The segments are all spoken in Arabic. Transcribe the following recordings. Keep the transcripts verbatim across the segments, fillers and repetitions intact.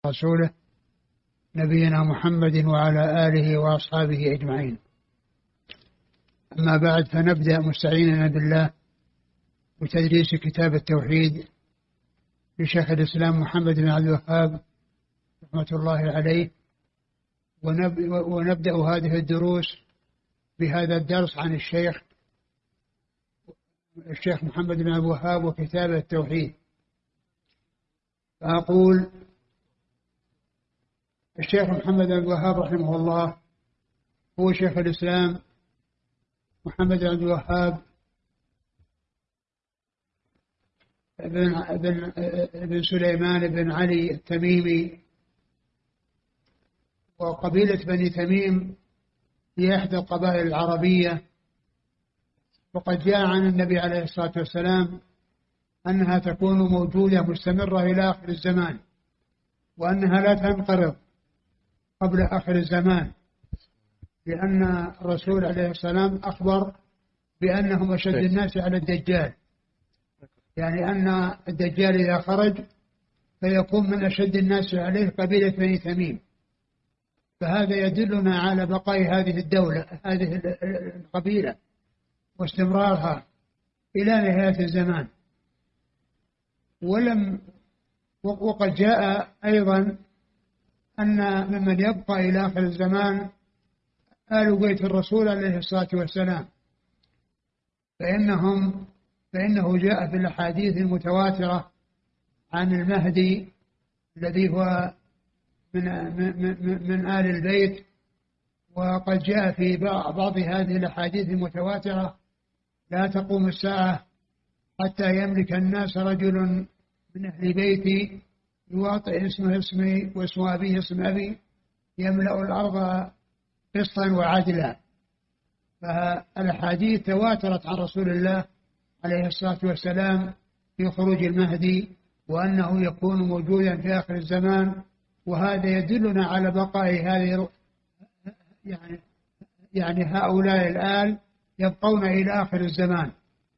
رسوله نبينا محمد وعلى آله وأصحابه أجمعين. أما بعد، فنبدأ مستعيننا بالله بتدريس كتاب التوحيد لشيخ الإسلام محمد بن عبد الوهاب رحمة الله عليه، ونبدأ هذه الدروس بهذا الدرس عن الشيخ الشيخ محمد بن عبد الوهاب وكتاب التوحيد. فأقول: الشيخ محمد بن عبد الوهاب رحمه الله هو شيخ الإسلام محمد بن عبد الوهاب بن, بن, بن سليمان بن علي التميمي، وقبيلة بني تميم هي إحدى القبائل العربية، وقد جاء عن النبي عليه الصلاة والسلام أنها تكون موجودة مستمرة إلى آخر الزمان، وأنها لا تنقرض قبل آخر الزمان، لأن الرسول عليه السلام أخبر بأنهم أشد الناس على الدجال، يعني أن الدجال إذا خرج فيكون من أشد الناس عليه قبيلة بني تميم. فهذا يدلنا على بقاء هذه الدولة، هذه القبيلة، واستمرارها إلى نهاية الزمان. ولم وقد جاء أيضا أن ممن يبقى إلى آخر الزمان آل بيت الرسول عليه الصلاة والسلام، فإنهم فإنه جاء في الأحاديث المتواترة عن المهدي الذي هو من, من, من آل البيت. وقد جاء في بعض هذه الأحاديث المتواترة: لا تقوم الساعة حتى يملك الناس رجل من أهل بيتي يواطئ اسمه اسمي واسم أبيه اسم أبي يملأ الأرض قسطا وعدلا. فالأحاديث تواترت عن رسول الله عليه الصلاة والسلام في خروج المهدي، وأنه يكون موجودا في آخر الزمان، وهذا يدلنا على بقاء هذه يعني يعني هؤلاء الآل يبقون إلى آخر الزمان.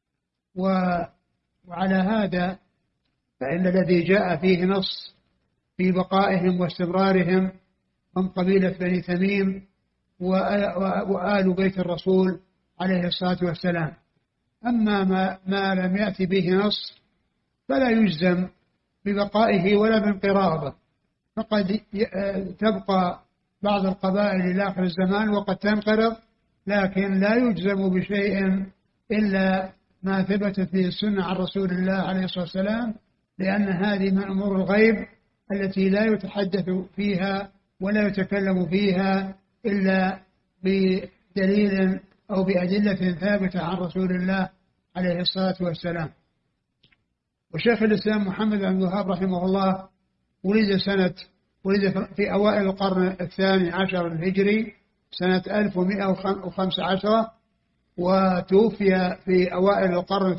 وعلى هذا فإن الذي جاء فيه نص في بقائهم واستمرارهم هم قبيلة بني تميم وآل بيت الرسول عليه الصلاة والسلام. أما ما, ما لم يأتي به نص فلا يجزم ببقائه ولا بانقراضه، فقد تبقى بعض القبائل إلى آخر الزمان وقد تنقرض، لكن لا يجزم بشيء إلا ما ثبتت به السنة عن رسول الله عليه الصلاة والسلام، لأن هذه من أمور الغيب التي لا يتحدث فيها ولا يتكلم فيها إلا بدليل أو بأدلة ثابتة عن رسول الله عليه الصلاة والسلام. وشيخ الإسلام محمد بن عبد الوهاب رحمه الله ولد سنة ولد في أوائل القرن الثاني عشر الهجري سنة ألف ومئة وخمسة عشر، وتوفي في أوائل القرن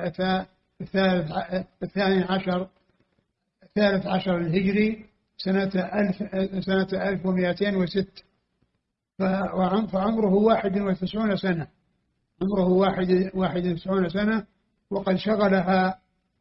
الثاني عشر الثالث عشر الهجري سنة ألف سنة ألف ومئتين وستة، فعمره واحد وتسعون سنة عمره واحد واحد وتسعون سنة، وقد شغلها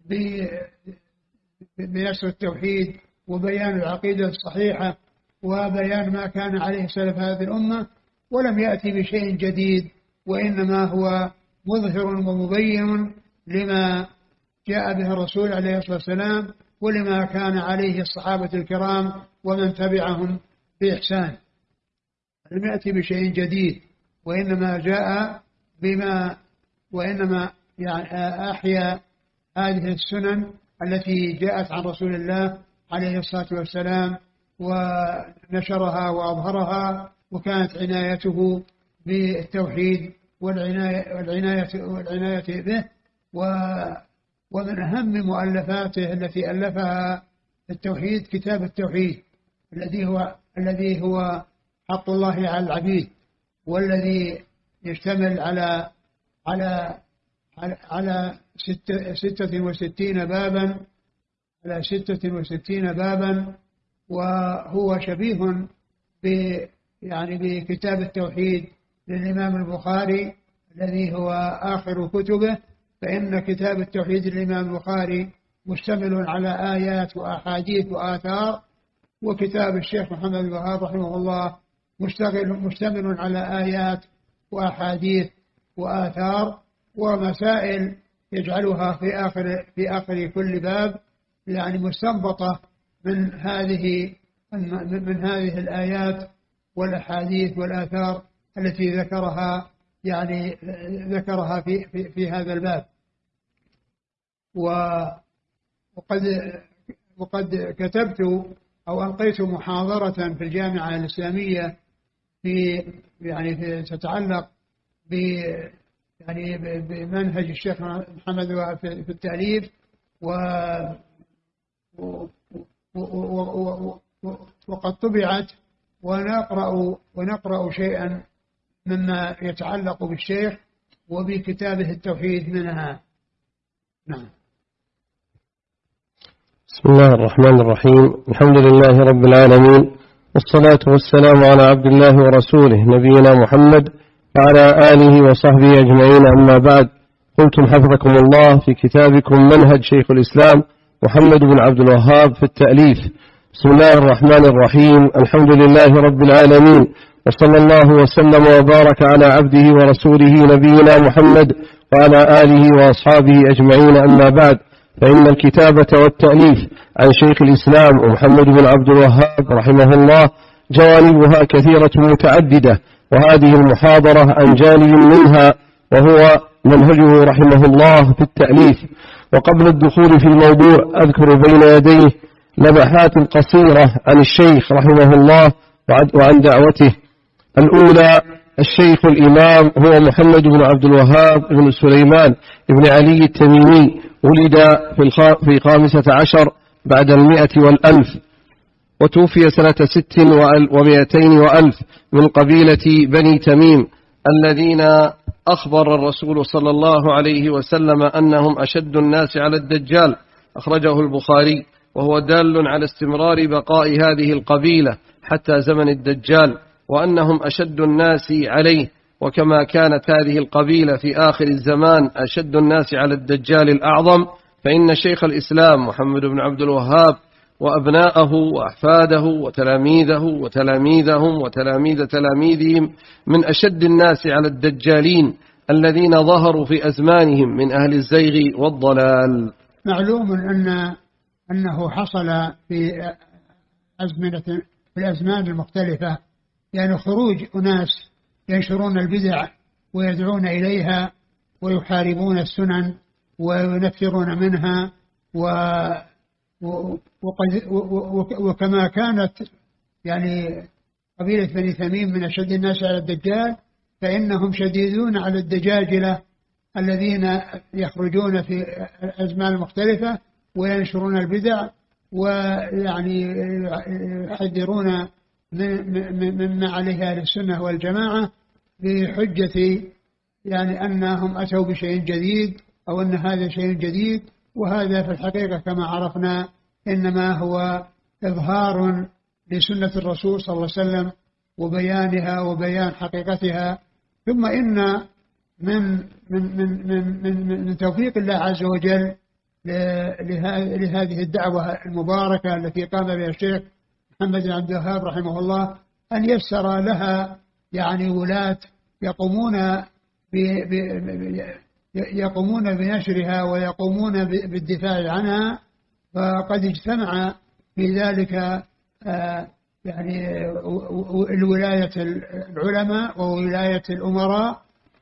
بنشر التوحيد وبيان العقيدة الصحيحة وبيان ما كان عليه سلف هذه الأمة، ولم يأتي بشيء جديد، وإنما هو مظهر ومبين لما جاء به الرسول عليه الصلاة والسلام ولما كان عليه الصحابة الكرام ومن تبعهم بإحسان. لم يأتي بشيء جديد، وإنما جاء بما وإنما يعني أحيا هذه السنن التي جاءت عن رسول الله عليه الصلاة والسلام ونشرها وأظهرها، وكانت عنايته بالتوحيد والعناية, والعناية, والعناية به. ومن أهم مؤلفاته التي ألفها التوحيد كتاب التوحيد الذي هو الذي هو حق الله على العبيد، والذي يشتمل على على على, على ستة, ستة وستين بابا على ستة وستين بابا وهو شبيه ب يعني بكتاب التوحيد للإمام البخاري الذي هو آخر كتبه، فإن كتاب التوحيد للإمام البخاري مشتمل على آيات وأحاديث وآثار وكتاب الشيخ محمد بن الوهاب رحمه الله مشتغل مشتمل على آيات وأحاديث وآثار ومسائل يجعلها في آخر في آخر كل باب يعني مستنبطة من هذه من هذه الآيات والأحاديث والآثار التي ذكرها يعني ذكرها في في, في هذا الباب. وقد وقد كتبت أو ألقيت محاضرة في الجامعة الإسلامية في يعني في تتعلق ب يعني بمنهج الشيخ محمد في التأليف و وقد طبعت ونقرأ ونقرأ شيئا مما يتعلق بالشيخ وبكتابه التوحيد منها. نعم. بسم الله الرحمن الرحيم. الحمد لله رب العالمين، والصلاة والسلام على عبد الله ورسوله نبينا محمد وعلى آله وصحبه أجمعين، أما بعد. قلتم حفظكم الله في كتابكم منهج شيخ الإسلام محمد بن عبد الوهاب في التأليف. بسم الله الرحمن الرحيم. الحمد لله رب العالمين، وصلى الله وسلم وبارك على عبده ورسوله نبينا محمد وعلى آله وأصحابه أجمعين، أما بعد. فإن الكتابة والتأليف عن شيخ الإسلام محمد بن عبد الوهاب رحمه الله جوانبها كثيرة متعددة، وهذه المحاضرة عن جانب منها وهو منهجه رحمه الله في التأليف. وقبل الدخول في الموضوع أذكر بين يديه لمحات قصيرة عن الشيخ رحمه الله وعن دعوته. الأولى: الشيخ الإمام هو محمد بن عبد الوهاب بن سليمان بن علي التميمي، ولد في الخامسة عشر بعد المئة والألف، وتوفي سنة ست ومئتين وألف من قبيلة بني تميم الذين أخبر الرسول صلى الله عليه وسلم أنهم أشد الناس على الدجال، أخرجه البخاري، وهو دال على استمرار بقاء هذه القبيلة حتى زمن الدجال، وأنهم أشد الناس عليه. وكما كانت هذه القبيلة في آخر الزمان أشد الناس على الدجال الأعظم، فإن شيخ الإسلام محمد بن عبد الوهاب وأبناءه وأحفاده وتلاميذه وتلاميذهم وتلاميذ تلاميذهم من أشد الناس على الدجالين الذين ظهروا في أزمانهم من أهل الزيغ والضلال. معلوم أن أنه حصل في أزمنة في الأزمان المختلفة يعني خروج أناس ينشرون البدع ويدعون إليها ويحاربون السنن وينفرون منها، و وقد وكما كانت يعني قبيلة بني تميم من أشد الناس على الدجال، فإنهم شديدون على الدجاجلة الذين يخرجون في الأزمان المختلفة وينشرون البدع ويعني يحذرون مما عليه أهل السنة والجماعة بحجة يعني أنهم أتوا بشيء جديد أو أن هذا شيء جديد، وهذا في الحقيقة كما عرفنا إنما هو إظهار لسنة الرسول صلى الله عليه وسلم وبيانها وبيان حقيقتها. ثم إن من من من من من, من توفيق الله عز وجل لهذه الدعوة المباركة التي قام بها الشيخ محمد بن عبد الوهاب رحمه الله أن يسر لها يعني ولاة يقومون يقومون بنشرها ويقومون بالدفاع عنها، فقد اجتمع في ذلك يعني الولاية العلماء وولاية الأمراء.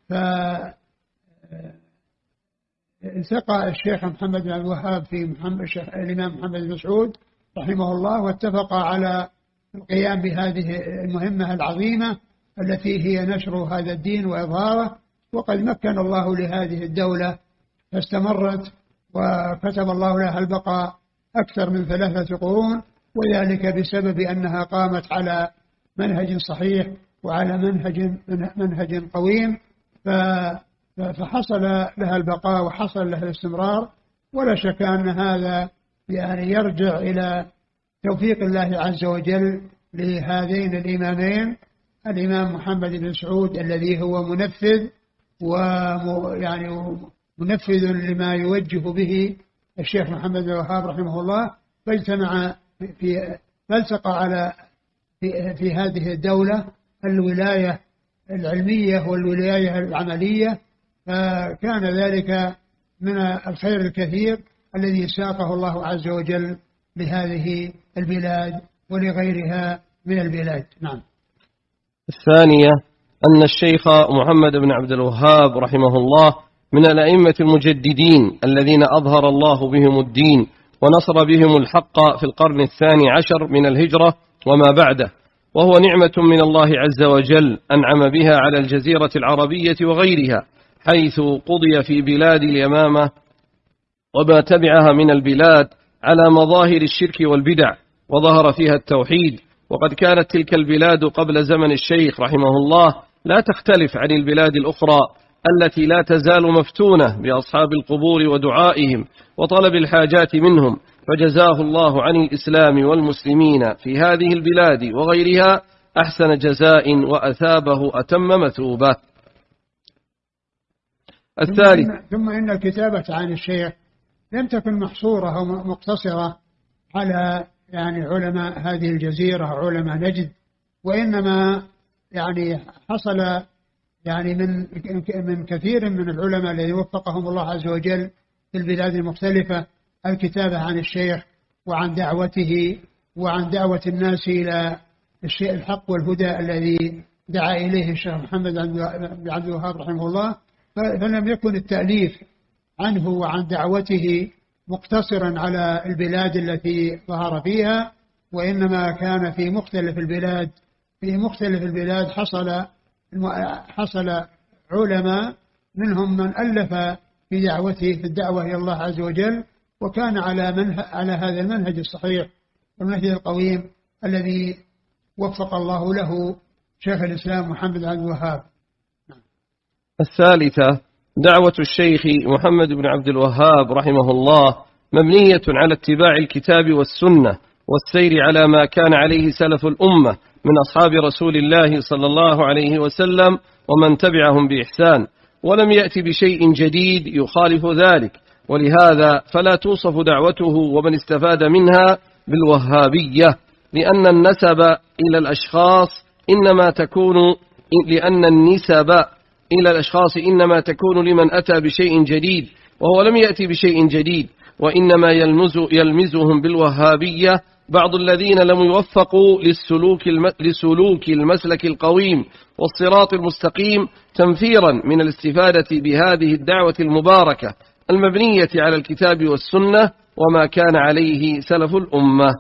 فالتقى الشيخ محمد بن عبد الوهاب في محمد الشيخ الإمام محمد بن مسعود رحمه الله، واتفق على القيام بهذه المهمة العظيمة التي هي نشر هذا الدين وإظهاره. وقد مكن الله لهذه الدولة فاستمرت وكتب الله لها البقاء أكثر من ثلاثة قرون، وذلك بسبب أنها قامت على منهج صحيح وعلى منهج منهج قويم، فحصل لها البقاء وحصل لها الاستمرار. ولا شك أن هذا يعني يرجع إلى توفيق الله عز وجل لهذين الإمامين، الإمام محمد بن سعود الذي هو منفذ ويعني منفذ لما يوجه به الشيخ محمد بن الوهاب رحمه الله، فاجتمع في فالتقى على في, في هذه الدولة الولاية العلمية والولاية العملية، فكان ذلك من الخير الكثير الذي ساقه الله عز وجل لهذه البلاد ولغيرها من البلاد. نعم. الثانية أن الشيخ محمد بن عبد الوهاب رحمه الله من الأئمة المجددين الذين أظهر الله بهم الدين ونصر بهم الحق في القرن الثاني عشر من الهجرة وما بعده، وهو نعمة من الله عز وجل أنعم بها على الجزيرة العربية وغيرها، حيث قضي في بلاد اليمامة وما تبعها من البلاد على مظاهر الشرك والبدع، وظهر فيها التوحيد. وقد كانت تلك البلاد قبل زمن الشيخ رحمه الله لا تختلف عن البلاد الأخرى التي لا تزال مفتونة بأصحاب القبور ودعائهم وطلب الحاجات منهم، فجزاه الله عن الإسلام والمسلمين في هذه البلاد وغيرها أحسن جزاء وأثابه أتم مثوبة. الثالث، ثم إن الكتابة عن الشيخ لم تكن محصورة أو مقتصرة على يعني علماء هذه الجزيرة علماء نجد، وإنما يعني حصل يعني من من كثير من العلماء الذين وفقهم الله عز وجل في البلاد المختلفة الكتابة عن الشيخ وعن دعوته وعن دعوة الناس إلى الشيء الحق والهدى الذي دعا إليه الشيخ محمد بن عبد الوهاب رحمه الله. فلم يكن التأليف عنه وعن دعوته مقتصرا على البلاد التي ظهر فيها، وإنما كان في مختلف البلاد في مختلف البلاد حصل حصل علماء منهم من ألف في دعوته في الدعوة إلى الله عز وجل، وكان على منه على هذا المنهج الصحيح والمنهج القويم الذي وفق الله له شيخ الإسلام محمد بن عبد الوهاب. الثالثة، دعوة الشيخ محمد بن عبد الوهاب رحمه الله مبنية على اتباع الكتاب والسنة والسير على ما كان عليه سلف الأمة من أصحاب رسول الله صلى الله عليه وسلم ومن تبعهم بإحسان، ولم يأتي بشيء جديد يخالف ذلك، ولهذا فلا توصف دعوته ومن استفاد منها بالوهابية، لأن النسب إلى الأشخاص إنما تكون لأن النسب إلى الأشخاص إنما تكون لمن أتى بشيء جديد، وهو لم يأتي بشيء جديد، وإنما يلمز يلمزهم بالوهابية بعض الذين لم يوفقوا للسلوك لسلوك المسلك القويم والصراط المستقيم تنفيرا من الاستفادة بهذه الدعوة المباركة المبنية على الكتاب والسنة وما كان عليه سلف الأمة.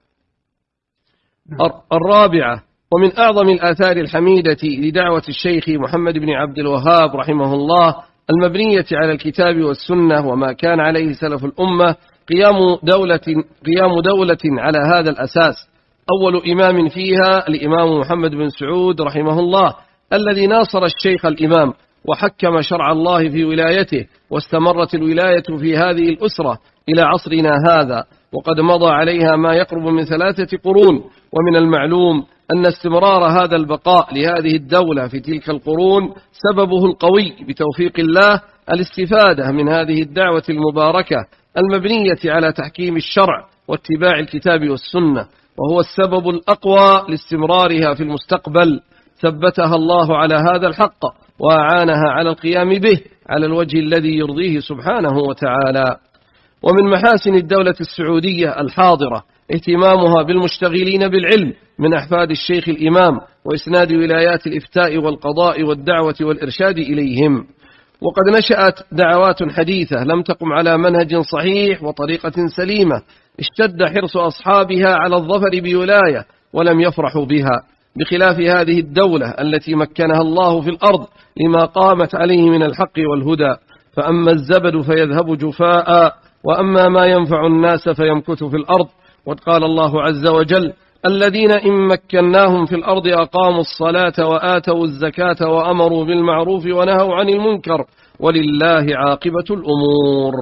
الرابعة، ومن أعظم الآثار الحميدة لدعوة الشيخ محمد بن عبد الوهاب رحمه الله المبنية على الكتاب والسنة وما كان عليه سلف الأمة قيام دولة, قيام دولة على هذا الأساس. أول إمام فيها الإمام محمد بن سعود رحمه الله الذي ناصر الشيخ الإمام وحكم شرع الله في ولايته، واستمرت الولاية في هذه الأسرة إلى عصرنا هذا، وقد مضى عليها ما يقرب من ثلاثة قرون. ومن المعلوم أن استمرار هذا البقاء لهذه الدولة في تلك القرون سببه القوي بتوفيق الله الاستفادة من هذه الدعوة المباركة المبنية على تحكيم الشرع واتباع الكتاب والسنة، وهو السبب الأقوى لاستمرارها في المستقبل. ثبتها الله على هذا الحق وأعانها على القيام به على الوجه الذي يرضيه سبحانه وتعالى. ومن محاسن الدولة السعودية الحاضرة اهتمامها بالمشتغلين بالعلم من أحفاد الشيخ الإمام، وإسناد ولايات الإفتاء والقضاء والدعوة والإرشاد إليهم. وقد نشأت دعوات حديثة لم تقم على منهج صحيح وطريقة سليمة، اشتد حرص أصحابها على الظفر بولاية ولم يفرحوا بها، بخلاف هذه الدولة التي مكنها الله في الأرض لما قامت عليه من الحق والهدى. فأما الزبد فيذهب جفاء، وأما ما ينفع الناس فيمكث في الأرض. وقد قال الله عز وجل: الذين إن مكناهم في الأرض أقاموا الصلاة وآتوا الزكاة وأمروا بالمعروف ونهوا عن المنكر ولله عاقبة الأمور.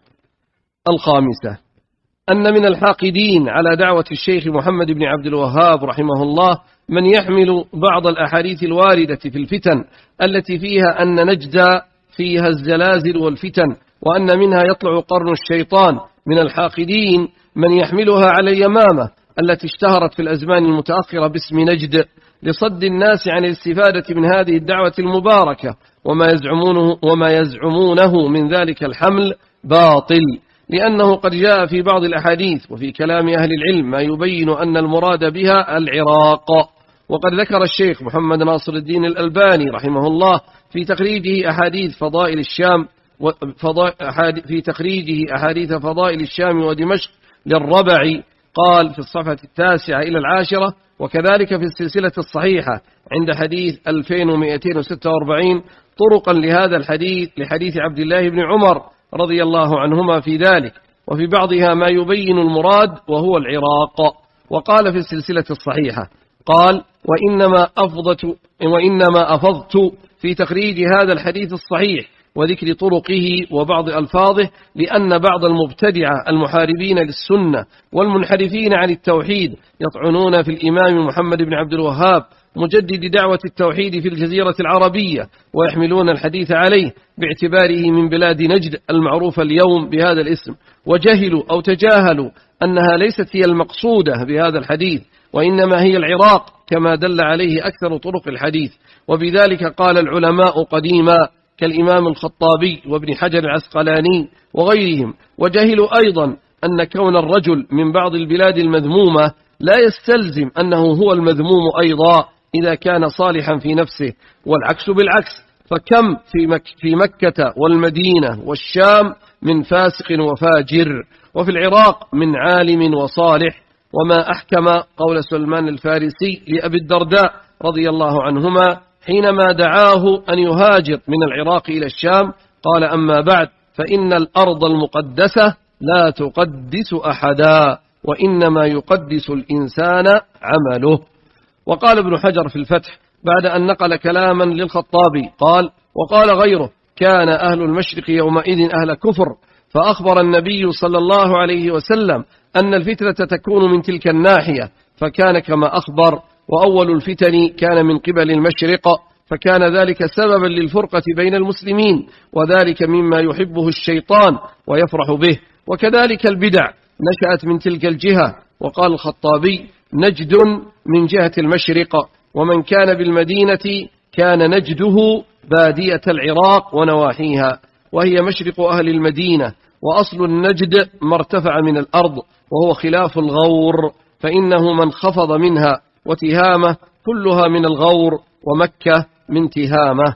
الخامسة، أن من الحاقدين على دعوة الشيخ محمد بن عبد الوهاب رحمه الله من يحمل بعض الأحاديث الواردة في الفتن التي فيها أن نجد فيها الزلازل والفتن، وأن منها يطلع قرن الشيطان. من الحاقدين من يحملها على اليمامة التي اشتهرت في الأزمان المتأخرة باسم نجد لصد الناس عن الاستفادة من هذه الدعوة المباركة، وما يزعمونه, وما يزعمونه من ذلك الحمل باطل، لأنه قد جاء في بعض الأحاديث وفي كلام أهل العلم ما يبين أن المراد بها العراق. وقد ذكر الشيخ محمد ناصر الدين الألباني رحمه الله في تخريجه أحاديث فضائل الشام في تخريجه أحاديث فضائل الشام ودمشق للربعي، قال في الصفحة التاسعة إلى العاشرة: وكذلك في السلسلة الصحيحة عند حديث ألفين ومئتين وستة وأربعين طرقا لهذا الحديث لحديث عبد الله بن عمر رضي الله عنهما في ذلك، وفي بعضها ما يبين المراد وهو العراق. وقال في السلسلة الصحيحة قال: وإنما أفضت وإنما أفضت في تخريج هذا الحديث الصحيح وذكر طرقه وبعض ألفاظه، لأن بعض المبتدعة المحاربين للسنة والمنحرفين عن التوحيد يطعنون في الإمام محمد بن عبد الوهاب مجدد دعوة التوحيد في الجزيرة العربية، ويحملون الحديث عليه باعتباره من بلاد نجد المعروفة اليوم بهذا الاسم، وجهلوا أو تجاهلوا أنها ليست هي المقصودة بهذا الحديث، وإنما هي العراق كما دل عليه أكثر طرق الحديث. وبذلك قال العلماء قديما كالإمام الخطابي وابن حجر العسقلاني وغيرهم. وجهلوا أيضا أن كون الرجل من بعض البلاد المذمومة لا يستلزم أنه هو المذموم أيضا إذا كان صالحا في نفسه، والعكس بالعكس، فكم في, مك في مكة والمدينة والشام من فاسق وفاجر، وفي العراق من عالم وصالح. وما أحكم قول سلمان الفارسي لأبي الدرداء رضي الله عنهما حينما دعاه أن يهاجر من العراق إلى الشام، قال: أما بعد فإن الأرض المقدسة لا تقدس أحدا، وإنما يقدس الإنسان عمله. وقال ابن حجر في الفتح بعد أن نقل كلاما للخطابي قال: وقال غيره: كان أهل المشرق يومئذ أهل كفر، فأخبر النبي صلى الله عليه وسلم أن الفتنة تكون من تلك الناحية، فكان كما أخبر. وأول الفتن كان من قبل المشرق، فكان ذلك سببا للفرقة بين المسلمين، وذلك مما يحبه الشيطان ويفرح به. وكذلك البدع نشأت من تلك الجهة. وقال الخطابي: نجد من جهة المشرق، ومن كان بالمدينة كان نجده بادية العراق ونواحيها، وهي مشرق أهل المدينة. وأصل النجد ما ارتفع من الأرض، وهو خلاف الغور، فإنه من خفض منها، وتهامة كلها من الغور، ومكة من تهامة.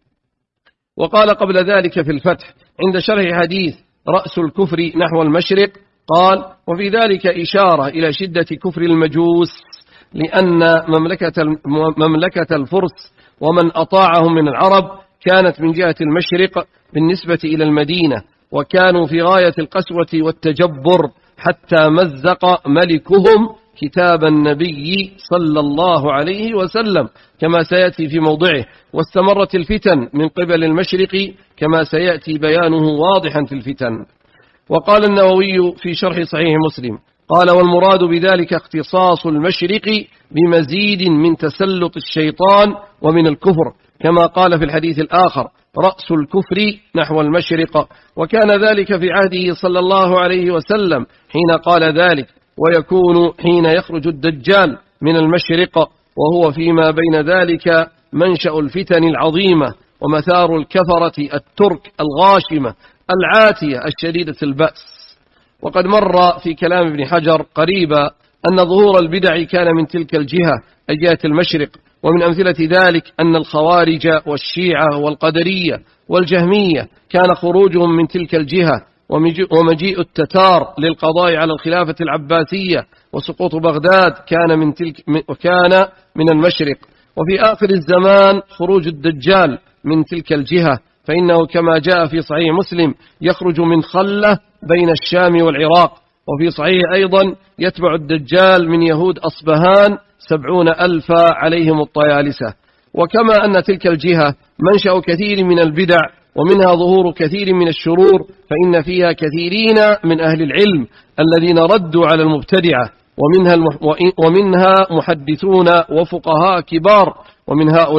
وقال قبل ذلك في الفتح عند شرح حديث رأس الكفر نحو المشرق قال: وفي ذلك إشارة إلى شدة كفر المجوس، لأن مملكة, مملكة الفرس ومن أطاعهم من العرب كانت من جهة المشرق بالنسبة إلى المدينة، وكانوا في غاية القسوة والتجبر، حتى مزق ملكهم كتاب النبي صلى الله عليه وسلم كما سيأتي في موضعه. واستمرت الفتن من قبل المشرق كما سيأتي بيانه واضحا في الفتن. وقال النووي في شرح صحيح مسلم قال: والمراد بذلك اختصاص المشرق بمزيد من تسلط الشيطان ومن الكفر، كما قال في الحديث الآخر: رأس الكفر نحو المشرق. وكان ذلك في عهده صلى الله عليه وسلم حين قال ذلك، ويكون حين يخرج الدجال من المشرق، وهو فيما بين ذلك منشأ الفتن العظيمة ومثار الكفرة الترك الغاشمة العاتية الشديدة البأس. وقد مر في كلام ابن حجر قريبا أن ظهور البدع كان من تلك الجهة أي جهة المشرق. ومن أمثلة ذلك أن الخوارج والشيعة والقدرية والجهمية كان خروجهم من تلك الجهة، ومجيء التتار للقضاء على الخلافة العباسية وسقوط بغداد كان من تلك وكان من المشرق. وفي آخر الزمان خروج الدجال من تلك الجهة، فإنه كما جاء في صحيح مسلم يخرج من خلة بين الشام والعراق. وفي صحيح أيضا يتبع الدجال من يهود أصبهان سبعون ألفا عليهم الطيالسة. وكما أن تلك الجهة منشأ كثير من البدع ومنها ظهور كثير من الشرور، فإن فيها كثيرين من أهل العلم الذين ردوا على المبتدعة، ومنها, المح... ومنها محدثون وفقهاء كبار، ومن هؤلاء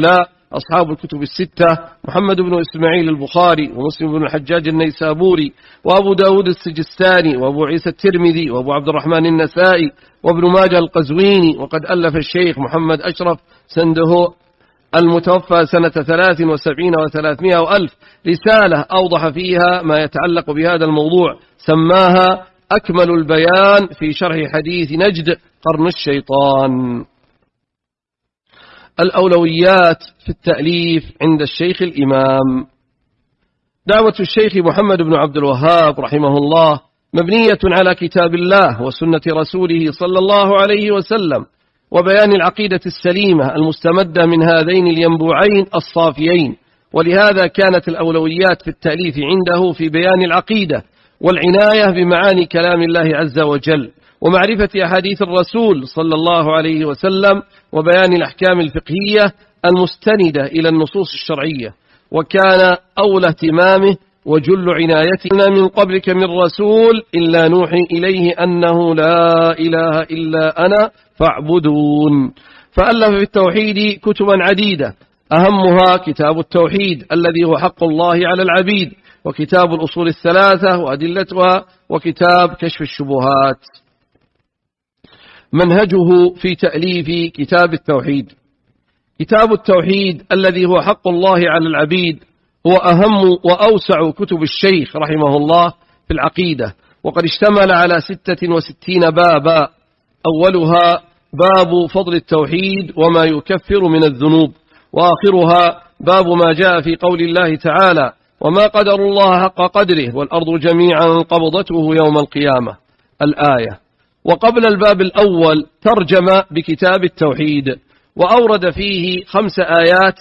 أصحاب الكتب الستة: محمد بن إسماعيل البخاري، ومسلم بن الحجاج النيسابوري، وأبو داود السجستاني، وأبو عيسى الترمذي، وأبو عبد الرحمن النسائي، وابن ماجه القزويني. وقد ألف الشيخ محمد أشرف سنده المتوفى سنة ثلاث وسبعين وثلاثمائة وألف رسالة أوضح فيها ما يتعلق بهذا الموضوع، سماها أكمل البيان في شرح حديث نجد قرن الشيطان. الأولويات في التأليف عند الشيخ الإمام. دعوة الشيخ محمد بن عبد الوهاب رحمه الله مبنية على كتاب الله وسنة رسوله صلى الله عليه وسلم، وبيان العقيدة السليمة المستمدة من هذين الينبوعين الصافيين. ولهذا كانت الأولويات في التأليف عنده في بيان العقيدة، والعناية بمعاني كلام الله عز وجل، ومعرفة أحاديث الرسول صلى الله عليه وسلم، وبيان الأحكام الفقهية المستندة إلى النصوص الشرعية. وكان أولى اهتمامه وجل عنايتنا: من قبلك من رسول إلا نوحي إليه أنه لا إله إلا أنا فاعبدون. فألف في التوحيد كتبا عديدة، أهمها كتاب التوحيد الذي هو حق الله على العبيد، وكتاب الأصول الثلاثة وأدلتها، وكتاب كشف الشبهات. منهجه في تأليف كتاب التوحيد. كتاب التوحيد الذي هو حق الله على العبيد هو أهم وأوسع كتب الشيخ رحمه الله في العقيدة، وقد اشتمل على ستة وستين بابا. أولها باب فضل التوحيد وما يكفر من الذنوب، وآخرها باب ما جاء في قول الله تعالى: وما قدر الله حق قدره والأرض جميعا قبضته يوم القيامة، الآية. وقبل الباب الأول ترجم بكتاب التوحيد، وأورد فيه خمس آيات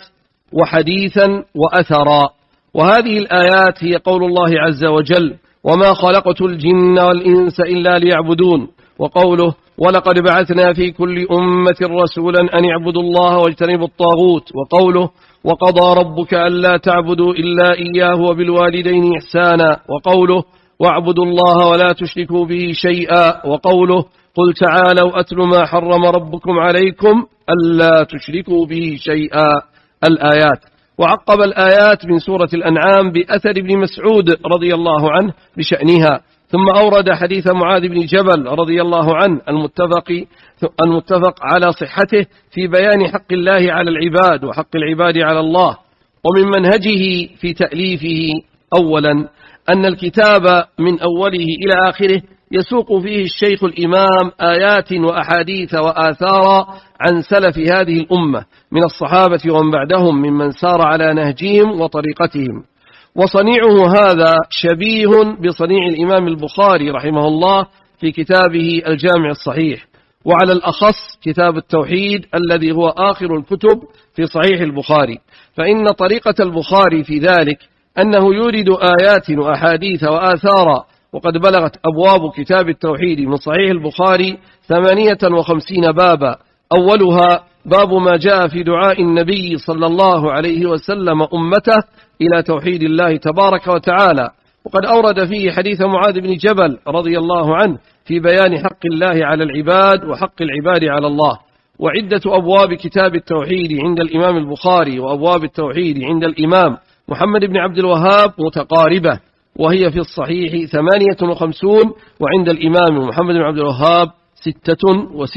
وحديثا وأثرا. وهذه الآيات هي قول الله عز وجل: وما خلقت الجن والإنس إلا ليعبدون، وقوله: ولقد بعثنا في كل أمة رسولا أن اعبدوا الله واجتنبوا الطاغوت، وقوله: وقضى ربك ألا تعبدوا إلا إياه وبالوالدين إحسانا، وقوله: واعبدوا الله ولا تشركوا به شيئا، وقوله: قل تعالوا أتل ما حرم ربكم عليكم ألا تشركوا به شيئا، الآيات. وعقب الآيات من سورة الأنعام بأثر ابن مسعود رضي الله عنه بشأنها، ثم أورد حديث معاذ بن جبل رضي الله عنه المتفق, المتفق على صحته في بيان حق الله على العباد وحق العباد على الله. ومن منهجه في تأليفه: أولا أن الكتاب من أوله إلى آخره يسوق فيه الشيخ الإمام آيات وأحاديث وآثار عن سلف هذه الأمة من الصحابة ومن بعدهم ممن سار على نهجهم وطريقتهم. وصنيعه هذا شبيه بصنيع الإمام البخاري رحمه الله في كتابه الجامع الصحيح، وعلى الأخص كتاب التوحيد الذي هو آخر الكتب في صحيح البخاري. فإن طريقة البخاري في ذلك أنه يورد آيات وأحاديث وآثارا، وقد بلغت أبواب كتاب التوحيد من صحيح البخاري ثمانية وخمسين بابا. أولها باب ما جاء في دعاء النبي صلى الله عليه وسلم أمته إلى توحيد الله تبارك وتعالى، وقد أورد فيه حديث معاذ بن جبل رضي الله عنه في بيان حق الله على العباد وحق العباد على الله. وعدة أبواب كتاب التوحيد عند الإمام البخاري وأبواب التوحيد عند الإمام محمد بن عبد الوهاب متقاربة، وهي في الصحيح ثمانية وخمسون، وعند الإمام محمد بن عبد الوهاب ستة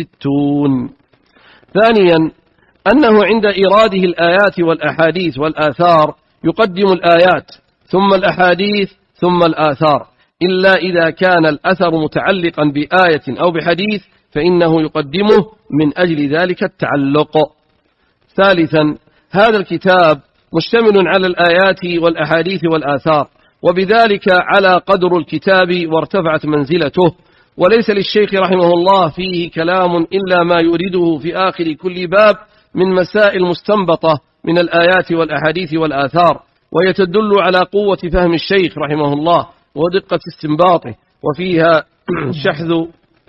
وستون. ثانيا أنه عند إراده الآيات والأحاديث والآثار يقدم الآيات ثم الأحاديث ثم الآثار، إلا إذا كان الأثر متعلقا بآية أو بحديث فإنه يقدمه من أجل ذلك التعلق. ثالثا هذا الكتاب مشتمل على الآيات والأحاديث والآثار، وبذلك على قدر الكتاب وارتفعت منزلته. وليس للشيخ رحمه الله فيه كلام إلا ما يريده في آخر كل باب من مسائل مستنبطة من الآيات والأحاديث والآثار، وهي تدل على قوة فهم الشيخ رحمه الله ودقة استنباطه، وفيها شحذ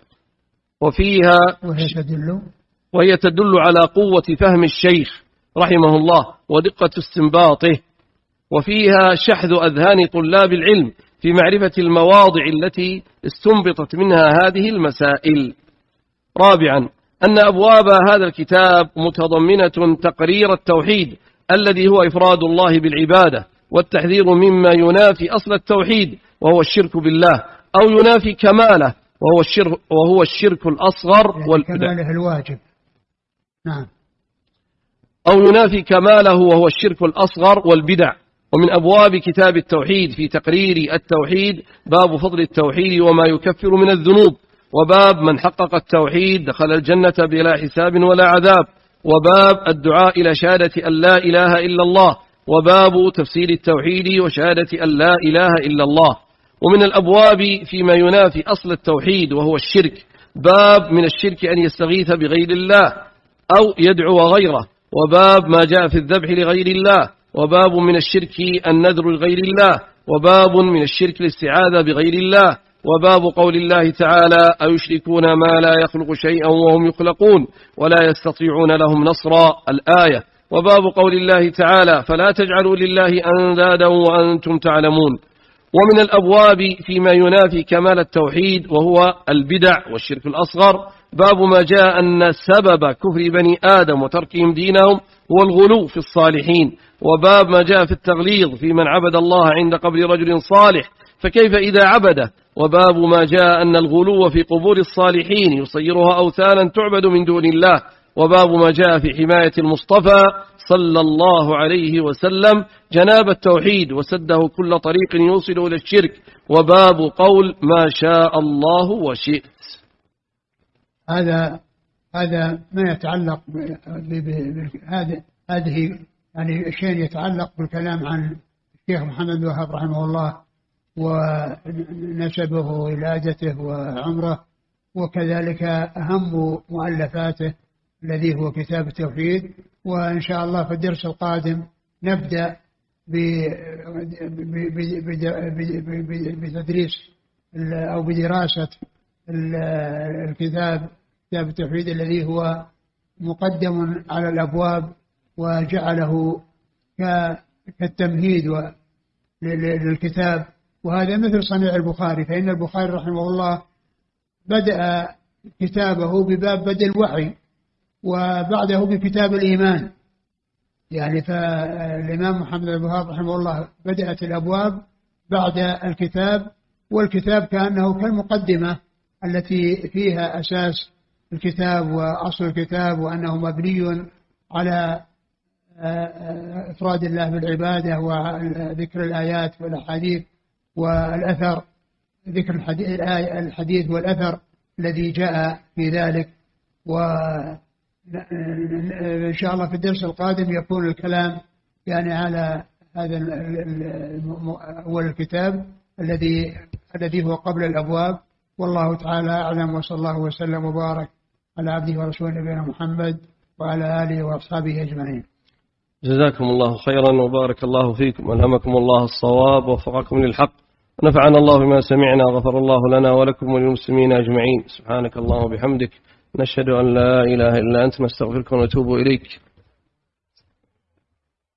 وفيها وهي تدل وهي تدل على قوة فهم الشيخ رحمه الله ودقة استنباطه، وفيها شحذ أذهان طلاب العلم في معرفة المواضع التي استنبطت منها هذه المسائل. رابعا أن أبواب هذا الكتاب متضمنة تقرير التوحيد الذي هو إفراد الله بالعبادة، والتحذير مما ينافي أصل التوحيد وهو الشرك بالله، أو ينافي كماله وهو الشرك, وهو الشرك الأصغر يعني والبدع. كماله الواجب. نعم. أو ينافي كماله وهو الشرك الأصغر والبدع. ومن أبواب كتاب التوحيد في تقرير التوحيد باب فضل التوحيد وما يكفر من الذنوب، وباب من حقق التوحيد دخل الجنة بلا حساب ولا عذاب، وباب الدعاء إلى شهادة أن لا إله إلا الله، وباب تفسير التوحيد وشهادة أن لا إله إلا الله. ومن الأبواب فيما ينافي أصل التوحيد وهو الشرك باب من الشرك أن يستغيث بغير الله أو يدعو غيره، وباب ما جاء في الذبح لغير الله، وباب من الشرك النذر لغير الله، وباب من الشرك الاستعاذة بغير الله، وباب قول الله تعالى أيشركون ما لا يخلق شيئا وهم يخلقون ولا يستطيعون لهم نصرا الآية، وباب قول الله تعالى فلا تجعلوا لله أندادا وأنتم تعلمون. ومن الأبواب فيما ينافي كمال التوحيد وهو البدع والشرك الأصغر باب ما جاء أن سبب كفر بني آدم وتركهم دينهم هو الغلو في الصالحين، وباب ما جاء في التغليظ في من عبد الله عند قبر رجل صالح فكيف إذا عبده، وباب ما جاء أن الغلو في قبور الصالحين يصيرها أوثانا تعبد من دون الله، وباب ما جاء في حماية المصطفى صلى الله عليه وسلم جناب التوحيد وسده كل طريق يوصل إلى الشرك، وباب قول ما شاء الله وشئت. هذا هذا ما يتعلق هذا هذه يعني شيء يتعلق بالكلام عن الشيخ محمد بن وهاب رحمه الله ونسبه وولادته وعمره، وكذلك أهم مؤلفاته الذي هو كتاب التوحيد. وإن شاء الله في الدرس القادم نبدأ بتدريس أو بدراسة الكتاب كتاب التوحيد الذي هو مقدم على الأبواب وجعله كالتمهيد للكتاب، وهذا مثل صنيع البخاري، فإن البخاري رحمه الله بدأ كتابه بباب بدء الوحي وبعده بكتاب الإيمان، يعني فالإمام محمد بن وهاب رحمه الله بدأت الأبواب بعد الكتاب، والكتاب كأنه كالمقدمة التي فيها أساس الكتاب وأصل الكتاب، وأنه مبني على إفراد الله بالعبادة وذكر الآيات والأحاديث والأثر، ذكر الحديث والأثر الذي جاء في ذلك. وإن شاء الله في الدرس القادم يكون الكلام يعني على هذا أول الكتاب الذي الذي هو قبل الأبواب، والله تعالى أعلم، وصلى الله وسلم وبارك على عبده ورسوله نبينا محمد وعلى آله وأصحابه أجمعين. جزاكم الله خيرا وبارك الله فيكم، ألهمكم الله الصواب ووفقكم للحق، ونفعنا الله بما سمعنا، غفر الله لنا ولكم وللمسلمين أجمعين. سبحانك اللهم وبحمدك نشهد أن لا إله إلا أنت نستغفرك ونتوب إليك.